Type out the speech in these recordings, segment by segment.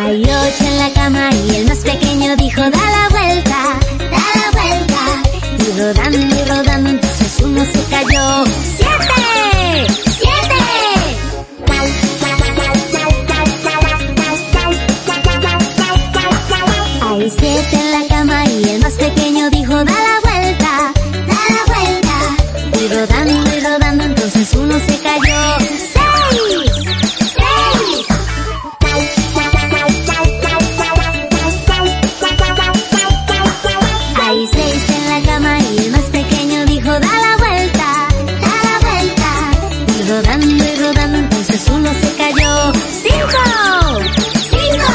Hay 8 en la cama y el más pequeño dijo da la vuelta, da la vuelta. Y rodando, entonces uno se cayó. 7, 7. Hay 7 en la cama y el más pequeño dijo da la vuelta, da la vuelta. Y rodando, entonces uno se cayó. 6, 6. Hay 6 en la cama y el más pequeño dijo da la vuelta, da la vuelta. Y rodando, entonces uno se cayó. 5, 5.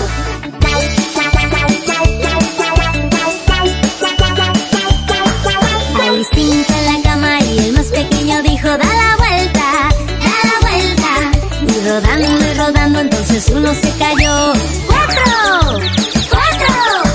Hay 5 en la cama y el más pequeño dijo da la vuelta, da la vuelta. Y rodando, entonces uno se cayó. 4, 4.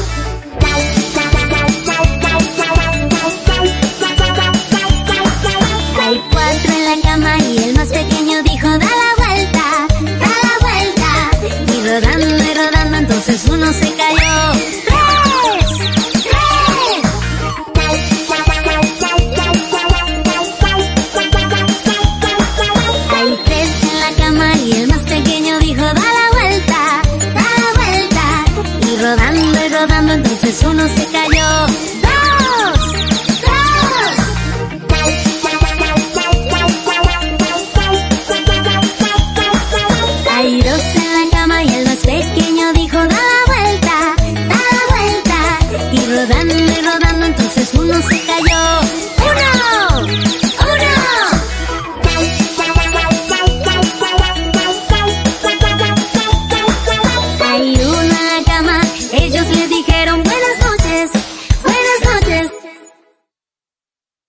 Hay 4 en la cama y el más pequeño dijo da la vuelta, da la vuelta. Y rodando, entonces uno se cayó. 3, 3. Hay 3 en la cama y el más pequeño dijo da la vuelta, da la vuelta. Y rodando, entonces uno se